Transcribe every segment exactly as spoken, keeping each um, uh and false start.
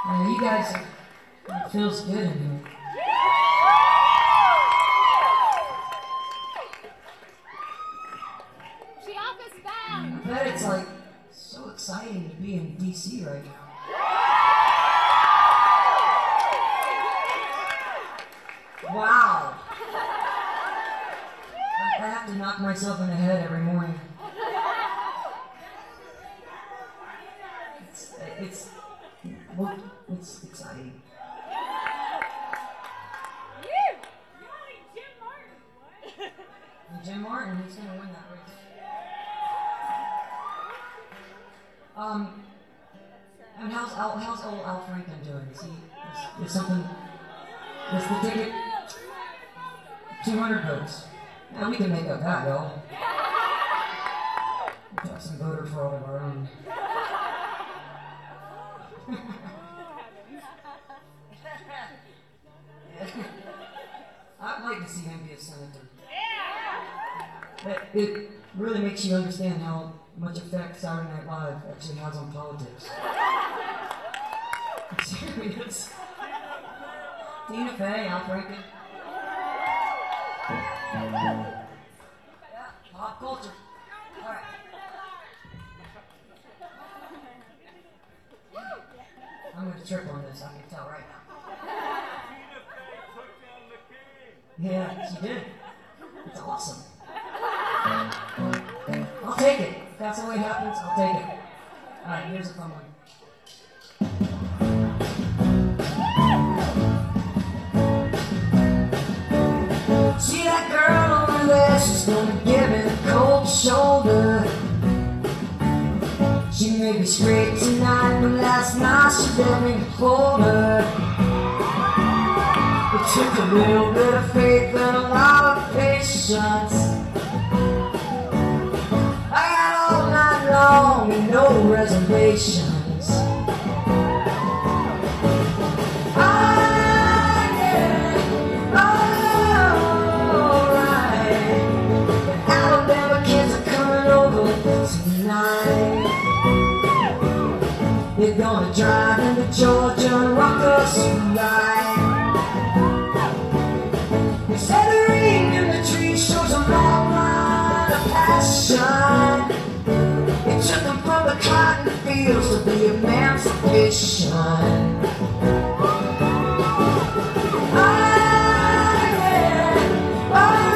Man, you guys, it feels good in here. She office bound. I bet it's like so exciting to be in D C right now. Wow. I have to knock myself in the head every morning. It's, it's, well, it's exciting. Jim Martin. What? And Jim Martin, he's gonna win that race. Um, and how's Al, how's old Al Franken doing? Is he, is, is something, is the ticket two hundred votes? Yeah, we can make up that, y'all. We've got some voters for all of our own. I'd like to see him be a senator. It, it really makes you understand how much effect Saturday Night Live actually has on politics. I'm serious. Tina Fey, Al Franken. Yeah, pop culture. All right. I'm going to trip on this, I can tell right now. Yeah, she did. It's awesome. I'll take it. If that's the way it happens, I'll take it. Alright, here's a fun one. See that girl over there, she's gonna give me the cold shoulder. She may be straight tonight, but last night she let me hold her. It took a little bit of faith and a lot of patience. I got all night long and no reservations. I get alright. The Alabama kids are coming over tonight. They're gonna drive into Georgia and rock us right. They said the ring in the tree shows a long line of passion. It took them from the cotton fields to the emancipation. I get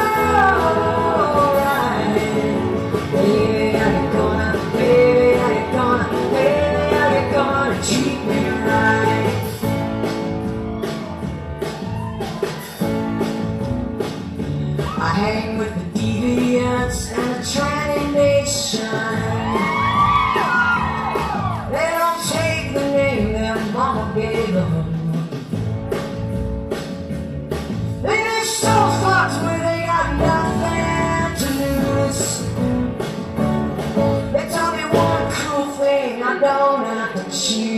alright. Baby, are you gonna, baby, are you gonna, baby, are you gonna treat me right? I hang with the deviants and the tranny nation. They don't take the name their mama gave them. They make soul spots where they got nothing to lose. They tell me one cool thing I don't have to choose.